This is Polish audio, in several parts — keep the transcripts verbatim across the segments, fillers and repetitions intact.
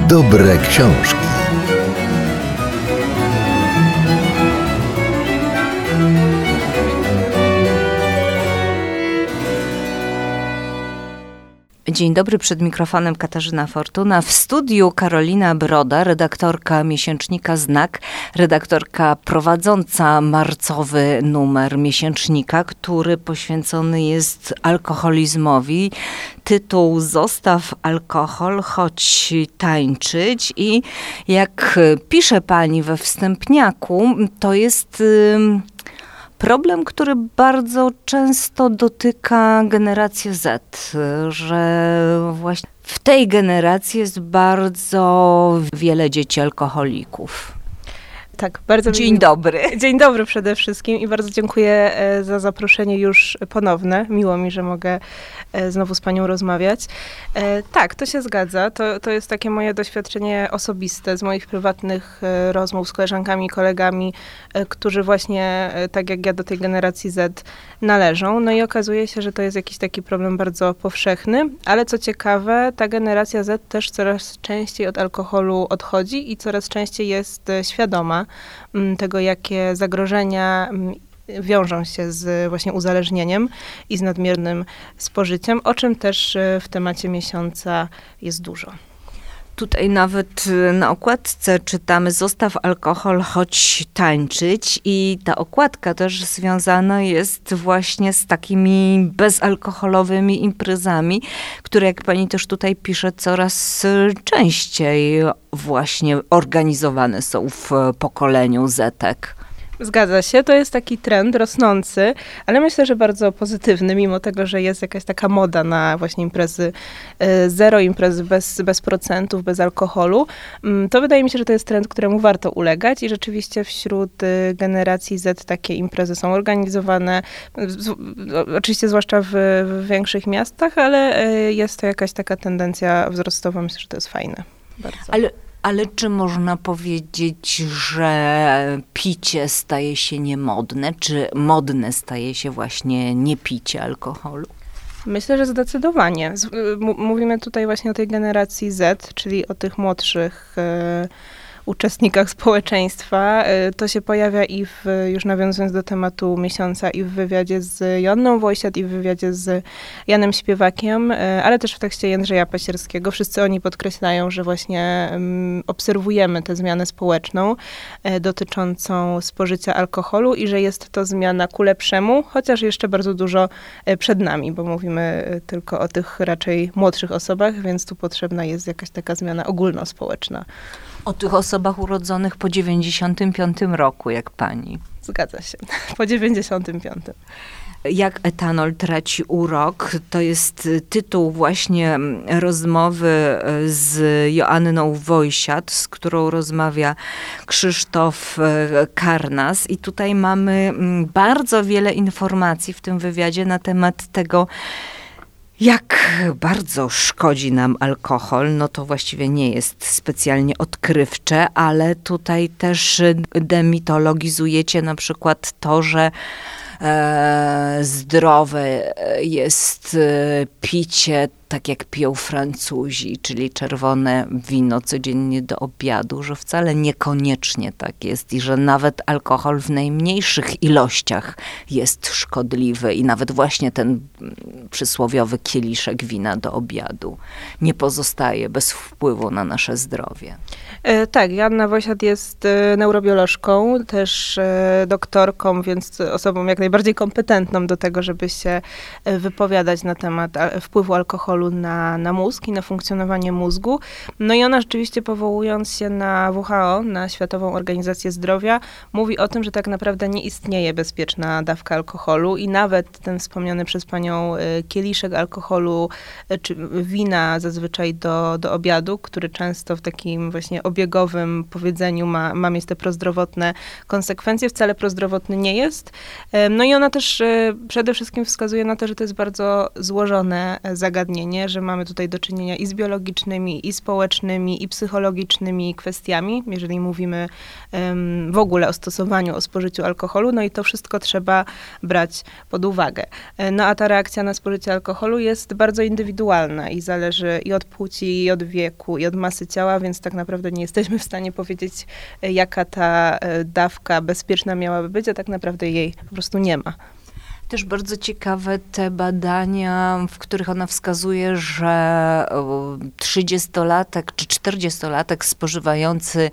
Dobre książki. Dzień dobry, przed mikrofonem Katarzyna Fortuna. W studiu Karolina Broda, redaktorka miesięcznika Znak, redaktorka prowadząca marcowy numer miesięcznika, który poświęcony jest alkoholizmowi. Tytuł Zostaw alkohol, chodź tańczyć. I jak pisze pani we wstępniaku, to jest problem, który bardzo często dotyka generację Z, że właśnie w tej generacji jest bardzo wiele dzieci alkoholików. Tak, bardzo Dzień mi... dobry. Dzień dobry przede wszystkim i bardzo dziękuję za zaproszenie już ponowne. Miło mi, że mogę znowu z panią rozmawiać. Tak, to się zgadza. To, to jest takie moje doświadczenie osobiste z moich prywatnych rozmów z koleżankami i kolegami, którzy właśnie, tak jak ja, do tej generacji Z należą. No i okazuje się, że to jest jakiś taki problem bardzo powszechny, ale co ciekawe, ta generacja Z też coraz częściej od alkoholu odchodzi i coraz częściej jest świadoma tego, jakie zagrożenia wiążą się z właśnie uzależnieniem i z nadmiernym spożyciem, o czym też w temacie miesiąca jest dużo. Tutaj nawet na okładce czytamy Zostaw alkohol, chodź tańczyć i ta okładka też związana jest właśnie z takimi bezalkoholowymi imprezami, które, jak pani też tutaj pisze, coraz częściej właśnie organizowane są w pokoleniu Zetek. Zgadza się, to jest taki trend rosnący, ale myślę, że bardzo pozytywny, mimo tego, że jest jakaś taka moda na właśnie imprezy zero, imprezy bez, bez procentów, bez alkoholu. To wydaje mi się, że to jest trend, któremu warto ulegać i rzeczywiście wśród generacji Z takie imprezy są organizowane, oczywiście zwłaszcza w, w większych miastach, ale jest to jakaś taka tendencja wzrostowa, myślę, że to jest fajne. Bardzo. Ale Ale czy można powiedzieć, że picie staje się niemodne? Czy modne staje się właśnie niepicie alkoholu? Myślę, że zdecydowanie. Mówimy tutaj właśnie o tej generacji Z, czyli o tych młodszych e, uczestnikach społeczeństwa. To się pojawia i w, już nawiązując do tematu miesiąca, i w wywiadzie z Joanną Wojsiat, i w wywiadzie z Janem Śpiewakiem, ale też w tekście Jędrzeja Pasierskiego. Wszyscy oni podkreślają, że właśnie um, obserwujemy tę zmianę społeczną e, dotyczącą spożycia alkoholu i że jest to zmiana ku lepszemu, chociaż jeszcze bardzo dużo e, przed nami, bo mówimy e, tylko o tych raczej młodszych osobach, więc tu potrzebna jest jakaś taka zmiana ogólnospołeczna. O tych osobach urodzonych po dziewięćdziesiątym piątym roku, jak pani. Zgadza się, po dziewięćdziesiątym piątym. Jak etanol traci urok, to jest tytuł właśnie rozmowy z Joanną Wojsiat, z którą rozmawia Krzysztof Karnas. I tutaj mamy bardzo wiele informacji w tym wywiadzie na temat tego, jak bardzo szkodzi nam alkohol. No to właściwie nie jest specjalnie odkrywcze, ale tutaj też demitologizujecie na przykład to, że e, zdrowe jest picie tak jak piją Francuzi, czyli czerwone wino codziennie do obiadu, że wcale niekoniecznie tak jest i że nawet alkohol w najmniejszych ilościach jest szkodliwy i nawet właśnie ten przysłowiowy kieliszek wina do obiadu nie pozostaje bez wpływu na nasze zdrowie. E, tak, Joanna Wojsiat jest e, neurobiolożką, też e, doktorką, więc osobą jak najbardziej kompetentną do tego, żeby się e, wypowiadać na temat a, wpływu alkoholu Na, na mózg i na funkcjonowanie mózgu. No i ona rzeczywiście, powołując się na W H O, na Światową Organizację Zdrowia, mówi o tym, że tak naprawdę nie istnieje bezpieczna dawka alkoholu i nawet ten wspomniany przez panią kieliszek alkoholu, czy wina zazwyczaj do, do obiadu, który często w takim właśnie obiegowym powiedzeniu ma, ma mieć te prozdrowotne konsekwencje, wcale prozdrowotny nie jest. No i ona też przede wszystkim wskazuje na to, że to jest bardzo złożone zagadnienie, nie? Że mamy tutaj do czynienia i z biologicznymi, i społecznymi, i psychologicznymi kwestiami, jeżeli mówimy um, w ogóle o stosowaniu, o spożyciu alkoholu, no i to wszystko trzeba brać pod uwagę. No a ta reakcja na spożycie alkoholu jest bardzo indywidualna i zależy i od płci, i od wieku, i od masy ciała, więc tak naprawdę nie jesteśmy w stanie powiedzieć, jaka ta dawka bezpieczna miałaby być, a tak naprawdę jej po prostu nie ma. Też bardzo ciekawe te badania, w których ona wskazuje, że trzydziestolatek czy czterdziestolatek spożywający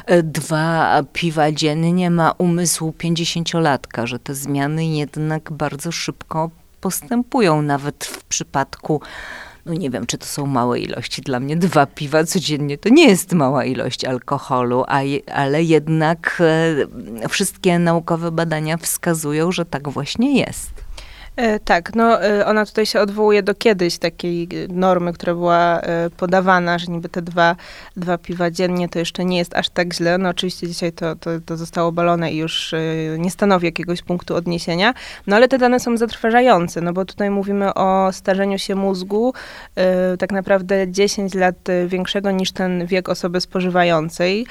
dwa piwa dziennie ma umysł pięćdziesięciolatka, że te zmiany jednak bardzo szybko postępują, nawet w przypadku, no nie wiem, czy to są małe ilości. Dla mnie dwa piwa codziennie to nie jest mała ilość alkoholu, a je, ale jednak e, wszystkie naukowe badania wskazują, że tak właśnie jest. Tak, no ona tutaj się odwołuje do kiedyś takiej normy, która była podawana, że niby te dwa, dwa piwa dziennie to jeszcze nie jest aż tak źle. No oczywiście dzisiaj to, to, to zostało obalone i już nie stanowi jakiegoś punktu odniesienia. No ale te dane są zatrważające, no bo tutaj mówimy o starzeniu się mózgu tak naprawdę dziesięć lat większego niż ten wiek osoby spożywającej.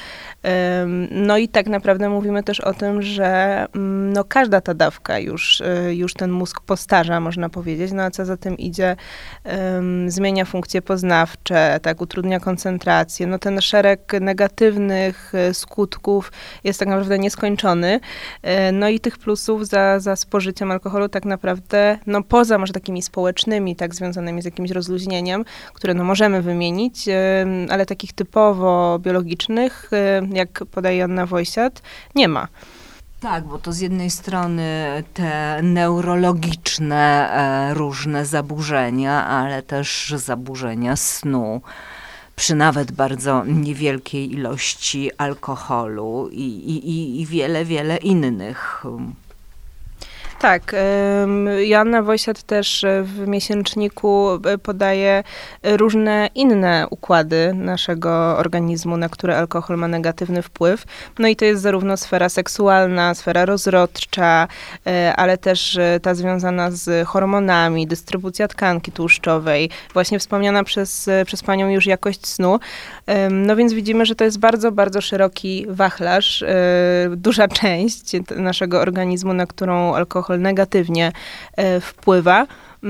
No i tak naprawdę mówimy też o tym, że no każda ta dawka już, już ten mózg postarza, można powiedzieć, no a co za tym idzie, um, zmienia funkcje poznawcze, tak, utrudnia koncentrację. No ten szereg negatywnych skutków jest tak naprawdę nieskończony. No i tych plusów za, za spożyciem alkoholu tak naprawdę, no poza może takimi społecznymi, tak, związanymi z jakimś rozluźnieniem, które no możemy wymienić, ale takich typowo biologicznych, jak podaje Joanna Wojsiat, nie ma. Tak, bo to z jednej strony te neurologiczne e, różne zaburzenia, ale też zaburzenia snu przy nawet bardzo niewielkiej ilości alkoholu i, i, i wiele, wiele innych. Tak, Joanna Wojsiat też w miesięczniku podaje różne inne układy naszego organizmu, na które alkohol ma negatywny wpływ. No i to jest zarówno sfera seksualna, sfera rozrodcza, ale też ta związana z hormonami, dystrybucja tkanki tłuszczowej, właśnie wspomniana przez, przez panią już jakość snu. No więc widzimy, że to jest bardzo, bardzo szeroki wachlarz, duża część naszego organizmu, na którą alkohol negatywnie wpływa.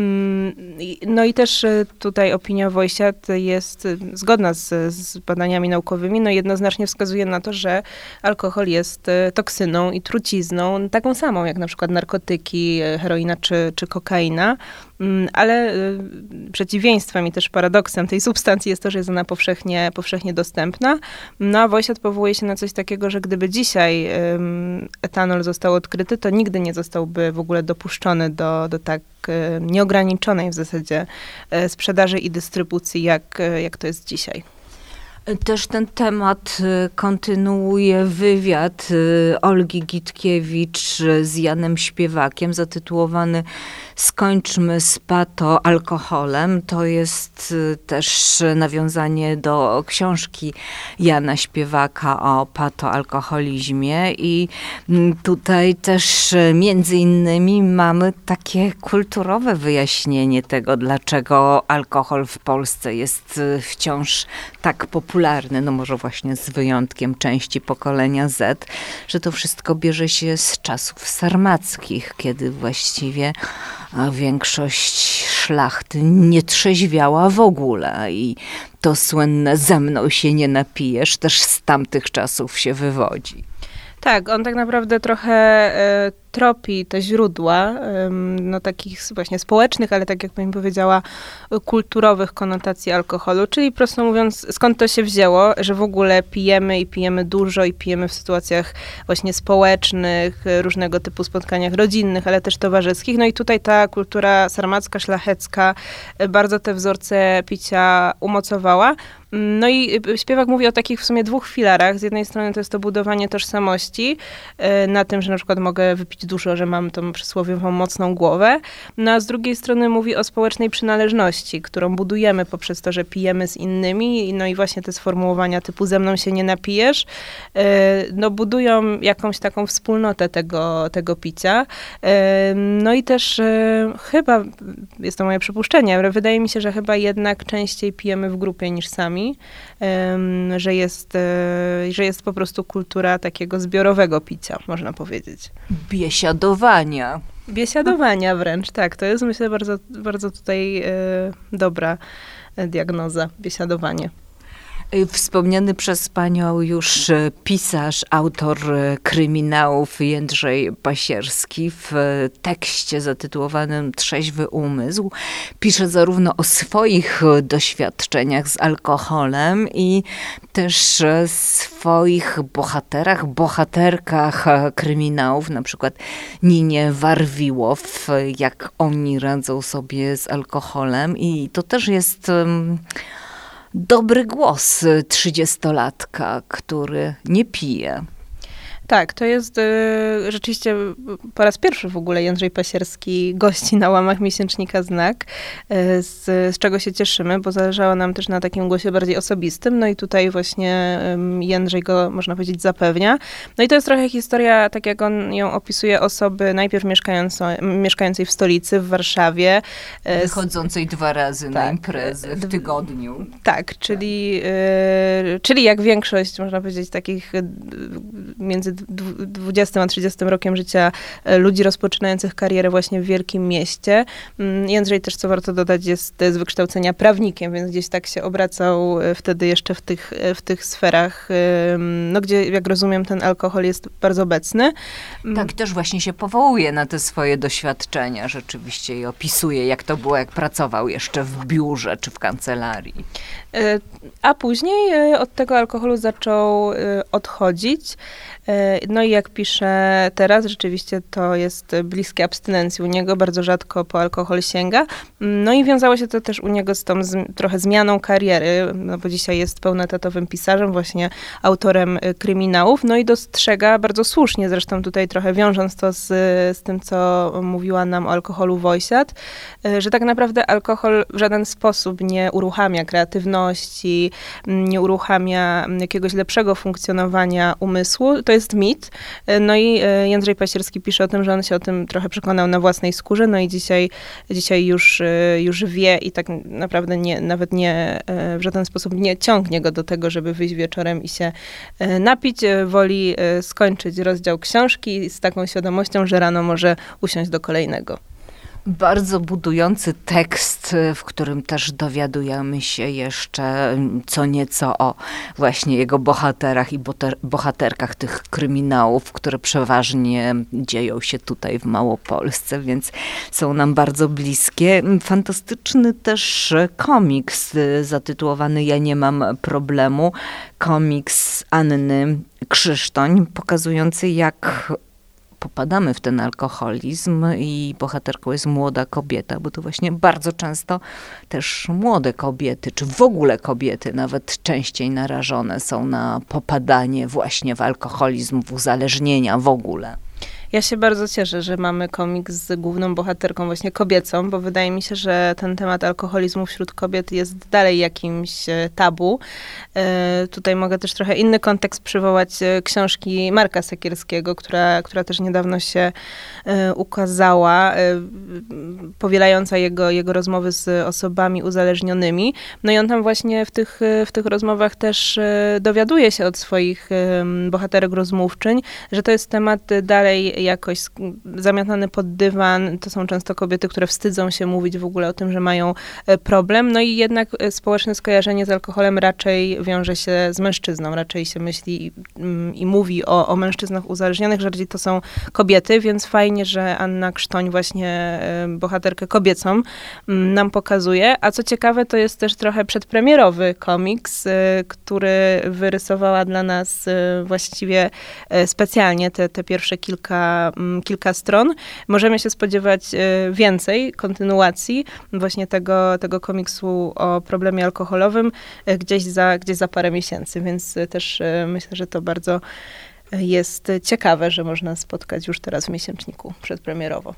No i też tutaj opinia Wojsiat jest zgodna z, z badaniami naukowymi, no jednoznacznie wskazuje na to, że alkohol jest toksyną i trucizną, taką samą jak na przykład narkotyki, heroina czy, czy kokaina, ale przeciwieństwem i też paradoksem tej substancji jest to, że jest ona powszechnie, powszechnie dostępna. No a Wojsiat powołuje się na coś takiego, że gdyby dzisiaj etanol został odkryty, to nigdy nie zostałby w ogóle dopuszczony do, do tak nieograniczonej w zasadzie sprzedaży i dystrybucji, jak, jak to jest dzisiaj. Też ten temat kontynuuje wywiad Olgi Gitkiewicz z Janem Śpiewakiem, zatytułowany Skończmy z patoalkoholem. To jest też nawiązanie do książki Jana Śpiewaka o patoalkoholizmie i tutaj też między innymi mamy takie kulturowe wyjaśnienie tego, dlaczego alkohol w Polsce jest wciąż tak popularny, no może właśnie z wyjątkiem części pokolenia Z, że to wszystko bierze się z czasów sarmackich, kiedy właściwie a większość szlachty nie trzeźwiała w ogóle i to słynne ze mną się nie napijesz też z tamtych czasów się wywodzi. Tak, on tak naprawdę trochę e, tropi te źródła, e, no takich właśnie społecznych, ale tak jak pani powiedziała, kulturowych konotacji alkoholu, czyli prosto mówiąc, skąd to się wzięło, że w ogóle pijemy i pijemy dużo i pijemy w sytuacjach właśnie społecznych, różnego typu spotkaniach rodzinnych, ale też towarzyskich. No i tutaj ta kultura sarmacka, szlachecka bardzo te wzorce picia umocowała. No i Śpiewak mówi o takich w sumie dwóch filarach. Z jednej strony to jest to budowanie tożsamości, na tym, że na przykład mogę wypić pić dużo, że mam tą przysłowiową mocną głowę. No a z drugiej strony mówi o społecznej przynależności, którą budujemy poprzez to, że pijemy z innymi. No i właśnie te sformułowania typu ze mną się nie napijesz, no budują jakąś taką wspólnotę tego, tego picia. No i też chyba, jest to moje przypuszczenie, ale wydaje mi się, że chyba jednak częściej pijemy w grupie niż sami, że jest, że jest po prostu kultura takiego zbiorowego picia, można powiedzieć. Biesiadowania. Biesiadowania wręcz, tak. To jest, myślę, bardzo, bardzo tutaj dobra diagnoza, biesiadowanie. Wspomniany przez panią już pisarz, autor kryminałów Jędrzej Pasierski w tekście zatytułowanym Trzeźwy umysł pisze zarówno o swoich doświadczeniach z alkoholem i też swoich bohaterach, bohaterkach kryminałów, na przykład Ninie Warwiłow, jak oni radzą sobie z alkoholem i to też jest dobry głos trzydziestolatka, który nie pije. Tak, to jest y, rzeczywiście po raz pierwszy w ogóle Jędrzej Pasierski gości na łamach miesięcznika Znak, y, z, z czego się cieszymy, bo zależało nam też na takim głosie bardziej osobistym, no i tutaj właśnie y, Jędrzej go, można powiedzieć, zapewnia. No i to jest trochę historia, tak jak on ją opisuje, osoby najpierw mieszkającej, mieszkającej w stolicy, w Warszawie. Y, Wychodzącej dwa razy tak, na imprezy w tygodniu. Tak, czyli, y, czyli jak większość, można powiedzieć, takich y, między dwudziestym a trzydziestym rokiem życia ludzi rozpoczynających karierę właśnie w wielkim mieście. Jędrzej też, co warto dodać, jest z wykształcenia prawnikiem, więc gdzieś tak się obracał wtedy jeszcze w tych, w tych sferach, no gdzie, jak rozumiem, ten alkohol jest bardzo obecny. Tak, też właśnie się powołuje na te swoje doświadczenia rzeczywiście i opisuje, jak to było, jak pracował jeszcze w biurze czy w kancelarii. A później od tego alkoholu zaczął odchodzić. No i jak pisze teraz, rzeczywiście to jest bliskie abstynencji u niego, bardzo rzadko po alkohol sięga. No i wiązało się to też u niego z tą z, trochę zmianą kariery, no bo dzisiaj jest pełnoetatowym pisarzem, właśnie autorem kryminałów, no i dostrzega, bardzo słusznie zresztą tutaj trochę wiążąc to z, z tym, co mówiła nam o alkoholu Wojsiat, że tak naprawdę alkohol w żaden sposób nie uruchamia kreatywności, nie uruchamia jakiegoś lepszego funkcjonowania umysłu. To jest mit. No i Jędrzej Pasierski pisze o tym, że on się o tym trochę przekonał na własnej skórze, no i dzisiaj, dzisiaj już, już wie i tak naprawdę nie, nawet nie, w żaden sposób nie ciągnie go do tego, żeby wyjść wieczorem i się napić. Woli skończyć rozdział książki z taką świadomością, że rano może usiąść do kolejnego. Bardzo budujący tekst, w którym też dowiadujemy się jeszcze co nieco o właśnie jego bohaterach i bohaterkach tych kryminałów, które przeważnie dzieją się tutaj w Małopolsce, więc są nam bardzo bliskie. Fantastyczny też komiks zatytułowany Ja nie mam problemu. Komiks Anny Krzysztoń, pokazujący jak popadamy w ten alkoholizm i bohaterką jest młoda kobieta, bo to właśnie bardzo często też młode kobiety, czy w ogóle kobiety nawet częściej narażone są na popadanie właśnie w alkoholizm, w uzależnienia w ogóle. Ja się bardzo cieszę, że mamy komiks z główną bohaterką właśnie kobiecą, bo wydaje mi się, że ten temat alkoholizmu wśród kobiet jest dalej jakimś tabu. E, tutaj mogę też trochę inny kontekst przywołać książki Marka Sekierskiego, która, która też niedawno się e, ukazała, e, powielająca jego, jego rozmowy z osobami uzależnionymi. No i on tam właśnie w tych, w tych rozmowach też e, dowiaduje się od swoich e, bohaterek rozmówczyń, że to jest temat dalej jakoś zamiatany pod dywan. To są często kobiety, które wstydzą się mówić w ogóle o tym, że mają problem. No i jednak społeczne skojarzenie z alkoholem raczej wiąże się z mężczyzną. Raczej się myśli i, i mówi o, o mężczyznach uzależnionych. Rzadziej to są kobiety, więc fajnie, że Anna Krztoń właśnie bohaterkę kobiecą nam pokazuje. A co ciekawe, to jest też trochę przedpremierowy komiks, który wyrysowała dla nas właściwie specjalnie te, te pierwsze kilka kilka stron. Możemy się spodziewać więcej kontynuacji właśnie tego, tego komiksu o problemie alkoholowym gdzieś za, gdzieś za parę miesięcy, więc też myślę, że to bardzo jest ciekawe, że można spotkać już teraz w miesięczniku przedpremierowo.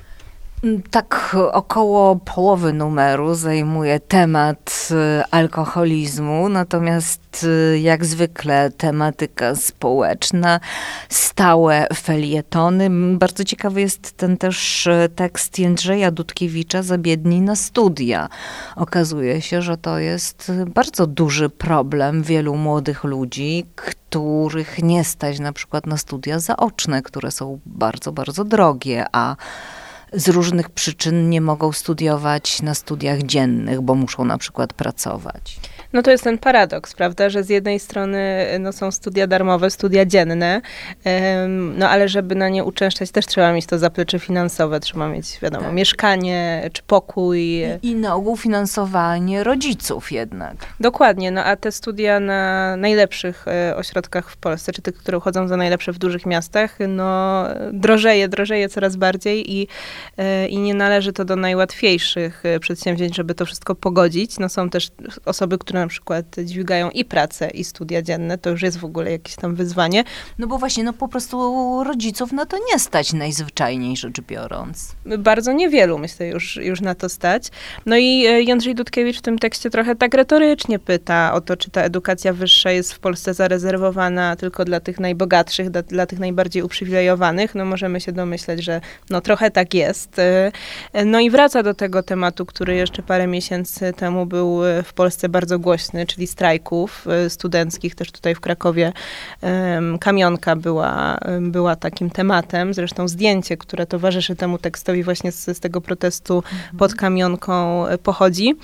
Tak około połowy numeru zajmuje temat alkoholizmu, natomiast jak zwykle tematyka społeczna, stałe felietony. Bardzo ciekawy jest ten też tekst Jędrzeja Dudkiewicza Zabiednij na studia. Okazuje się, że to jest bardzo duży problem wielu młodych ludzi, których nie stać na przykład na studia zaoczne, które są bardzo, bardzo drogie, a z różnych przyczyn nie mogą studiować na studiach dziennych, bo muszą na przykład pracować. No to jest ten paradoks, prawda, że z jednej strony no, są studia darmowe, studia dzienne, ym, no ale żeby na nie uczęszczać też trzeba mieć to zaplecze finansowe, trzeba mieć, wiadomo, tak. mieszkanie czy pokój. I, I na ogół finansowanie rodziców jednak. Dokładnie, no a te studia na najlepszych e, ośrodkach w Polsce, czy te, które uchodzą za najlepsze w dużych miastach, no drożeje, drożeje coraz bardziej i, e, i nie należy to do najłatwiejszych przedsięwzięć, żeby to wszystko pogodzić. No są też osoby, które na przykład dźwigają i pracę, i studia dzienne, to już jest w ogóle jakieś tam wyzwanie. No bo właśnie, no po prostu rodziców na to nie stać najzwyczajniej rzecz biorąc. Bardzo niewielu, myślę, już, już na to stać. No i Jędrzej Dudkiewicz w tym tekście trochę tak retorycznie pyta o to, czy ta edukacja wyższa jest w Polsce zarezerwowana tylko dla tych najbogatszych, dla, dla tych najbardziej uprzywilejowanych. No możemy się domyśleć, że no trochę tak jest. No i wraca do tego tematu, który jeszcze parę miesięcy temu był w Polsce bardzo głośny, czyli strajków studenckich, też tutaj w Krakowie kamionka była, była takim tematem. Zresztą zdjęcie, które towarzyszy temu tekstowi właśnie z, z tego protestu mhm. pod kamionką pochodzi.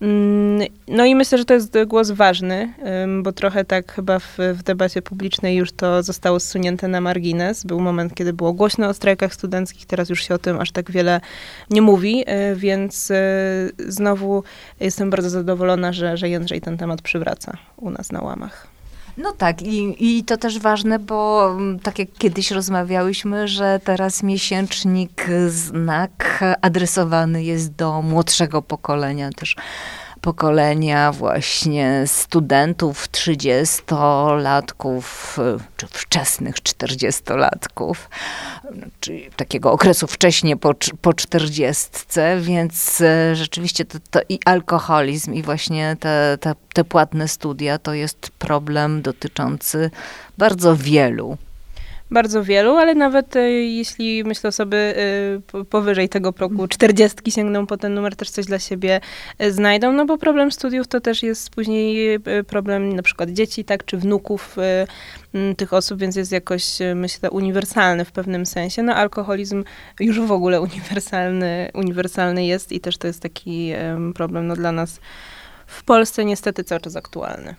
No i myślę, że to jest głos ważny, bo trochę tak chyba w, w debacie publicznej już to zostało zsunięte na margines. Był moment, kiedy było głośno o strajkach studenckich, teraz już się o tym aż tak wiele nie mówi, więc znowu jestem bardzo zadowolona, że, że Jędrzej ten temat przywraca u nas na łamach. No tak, i, i to też ważne, bo tak jak kiedyś rozmawiałyśmy, że teraz miesięcznik Znak adresowany jest do młodszego pokolenia, też pokolenia właśnie studentów, trzydziestolatków, czy wczesnych czterdziestolatków, czyli takiego okresu wcześnie po, po czterdziestce, więc rzeczywiście to, to i alkoholizm, i właśnie te, te, te płatne studia to jest problem dotyczący bardzo wielu. Bardzo wielu, ale nawet y, jeśli, myślę, osoby y, powyżej tego progu czterdziestki sięgną po ten numer, też coś dla siebie y, znajdą, no bo problem studiów to też jest później y, problem na przykład dzieci, tak, czy wnuków y, y, tych osób, więc jest jakoś, y, myślę, uniwersalny w pewnym sensie. No alkoholizm już w ogóle uniwersalny, uniwersalny jest i też to jest taki y, problem no, dla nas w Polsce niestety cały czas aktualny.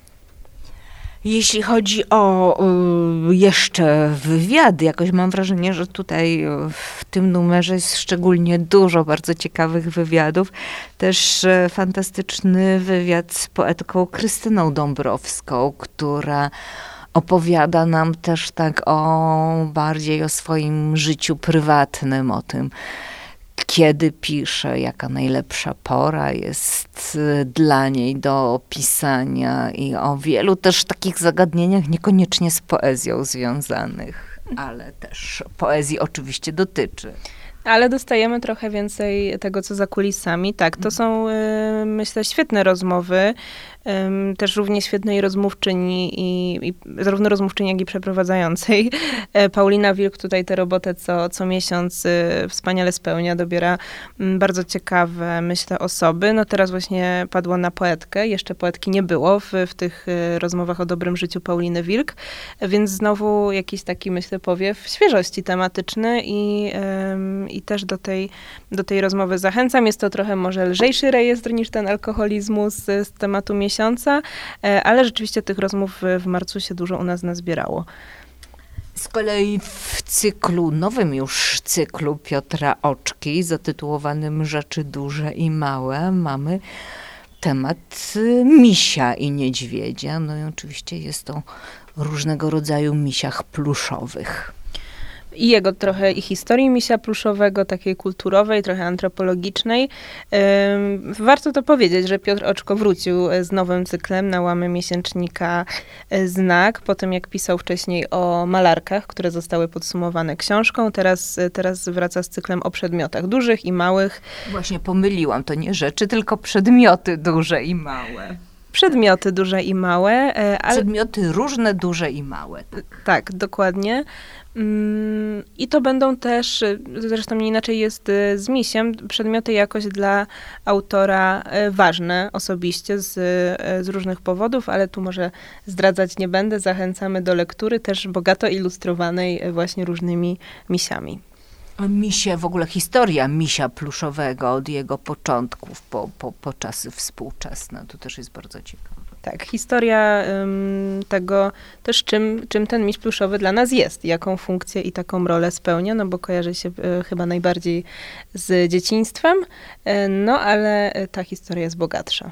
Jeśli chodzi o y, jeszcze wywiady, jakoś mam wrażenie, że tutaj w tym numerze jest szczególnie dużo bardzo ciekawych wywiadów. Też y, fantastyczny wywiad z poetką Krystyną Dąbrowską, która opowiada nam też tak o bardziej o swoim życiu prywatnym, o tym, kiedy pisze, jaka najlepsza pora jest dla niej do pisania i o wielu też takich zagadnieniach niekoniecznie z poezją związanych, ale też poezji oczywiście dotyczy. Ale dostajemy trochę więcej tego, co za kulisami. Tak, to są, y, myślę, świetne rozmowy. Um, też równie świetnej rozmówczyni, i, i zarówno rozmówczyni, jak i przeprowadzającej. E, Paulina Wilk tutaj tę robotę co, co miesiąc y, wspaniale spełnia, dobiera m, bardzo ciekawe, myślę, osoby. No teraz właśnie padło na poetkę, jeszcze poetki nie było w, w tych y, rozmowach o dobrym życiu Pauliny Wilk, więc znowu jakiś taki, myślę, powiew świeżości tematyczny i, ym, i też do tej, do tej rozmowy zachęcam. Jest to trochę może lżejszy rejestr niż ten alkoholizmu z, z tematu miesiąca, ale rzeczywiście tych rozmów w marcu się dużo u nas nazbierało. Z kolei w cyklu, nowym już cyklu Piotra Oczki, zatytułowanym Rzeczy duże i małe, mamy temat misia i niedźwiedzia. No i oczywiście jest to różnego rodzaju misiach pluszowych. i jego trochę i historii misia pluszowego, takiej kulturowej, trochę antropologicznej. Warto to powiedzieć, że Piotr Oczko wrócił z nowym cyklem na łamy miesięcznika Znak, po tym jak pisał wcześniej o malarkach, które zostały podsumowane książką. Teraz, teraz wraca z cyklem o przedmiotach dużych i małych. Właśnie pomyliłam, to nie rzeczy, tylko przedmioty duże i małe. Przedmioty duże i małe. Ale... Przedmioty różne, duże i małe. Tak, tak dokładnie. I to będą też, zresztą nie inaczej jest z misiem, przedmioty jakoś dla autora ważne osobiście z, z różnych powodów, ale tu może zdradzać nie będę. Zachęcamy do lektury, też bogato ilustrowanej właśnie różnymi misiami. Misie, w ogóle historia misia pluszowego od jego początków po, po, po czasy współczesne. To też jest bardzo ciekawe. Tak, historia um, tego też, czym, czym ten miś pluszowy dla nas jest, jaką funkcję i taką rolę spełnia, no bo kojarzy się y, chyba najbardziej z dzieciństwem, y, no ale ta historia jest bogatsza.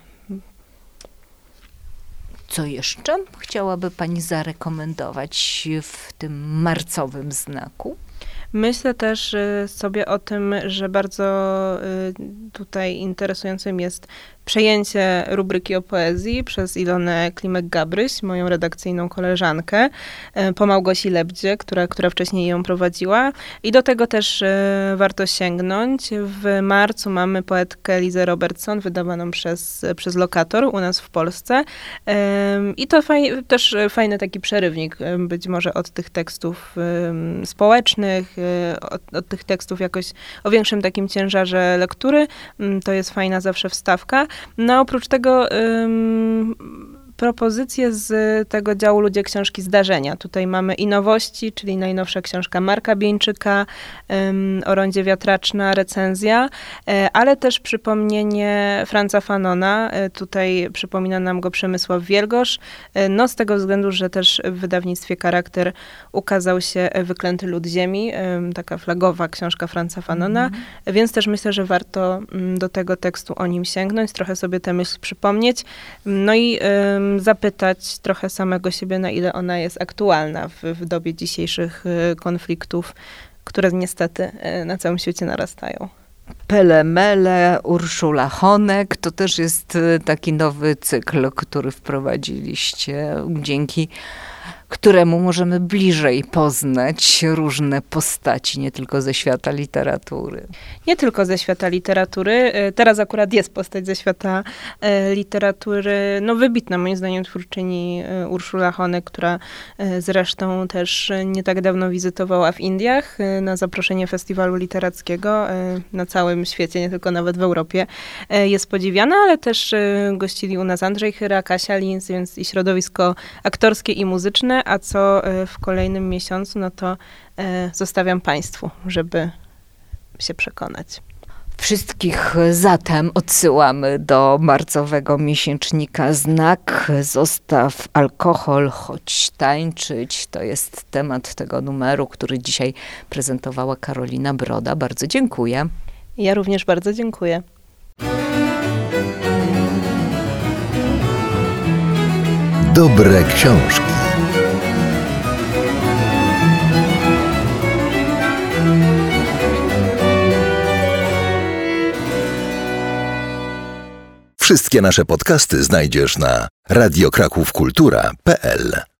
Co jeszcze chciałaby pani zarekomendować w tym marcowym znaku? Myślę też sobie o tym, że bardzo tutaj interesującym jest przejęcie rubryki o poezji przez Ilonę Klimek-Gabryś, moją redakcyjną koleżankę, po Małgosi Lebdzie, która, która wcześniej ją prowadziła. I do tego też warto sięgnąć. W marcu mamy poetkę Lizę Robertson, wydawaną przez, przez Lokator u nas w Polsce. I to faj, też fajny taki przerywnik, być może od tych tekstów społecznych, od, od tych tekstów jakoś o większym takim ciężarze lektury. To jest fajna zawsze wstawka. No oprócz tego ym, propozycje z tego działu Ludzie, książki, zdarzenia. Tutaj mamy i nowości, czyli najnowsza książka Marka Bieńczyka, ym, Orądzie wiatraczna, recenzja, y, ale też przypomnienie Franza Fanona. Y, tutaj przypomina nam go Przemysław Wielgosz. Y, no z tego względu, że też w wydawnictwie Charakter ukazał się Wyklęty lud ziemi, y, taka flagowa książka Franza Fanona, mm-hmm. więc też myślę, że warto y, do tego tekstu o nim sięgnąć, trochę sobie tę myśl przypomnieć. No i y, zapytać trochę samego siebie, na ile ona jest aktualna w, w dobie dzisiejszych konfliktów, które niestety na całym świecie narastają. Pele Mele, Urszula Honek, to też jest taki nowy cykl, który wprowadziliście, dzięki któremu możemy bliżej poznać różne postaci, nie tylko ze świata literatury. Nie tylko ze świata literatury. Teraz akurat jest postać ze świata literatury, no wybitna moim zdaniem twórczyni Urszula Honek, która zresztą też nie tak dawno wizytowała w Indiach na zaproszenie festiwalu literackiego na całym świecie, nie tylko nawet w Europie. Jest podziwiana, ale też gościli u nas Andrzej Chyra, Kasia Linz, więc i środowisko aktorskie i muzyczne, a co w kolejnym miesiącu, no to zostawiam państwu, żeby się przekonać. Wszystkich zatem odsyłamy do marcowego miesięcznika Znak. Zostaw alkohol, chodź tańczyć. To jest temat tego numeru, który dzisiaj prezentowała Karolina Broda. Bardzo dziękuję. Ja również bardzo dziękuję. Dobre książki. Wszystkie nasze podcasty znajdziesz na radio kraków kultura kropka p l.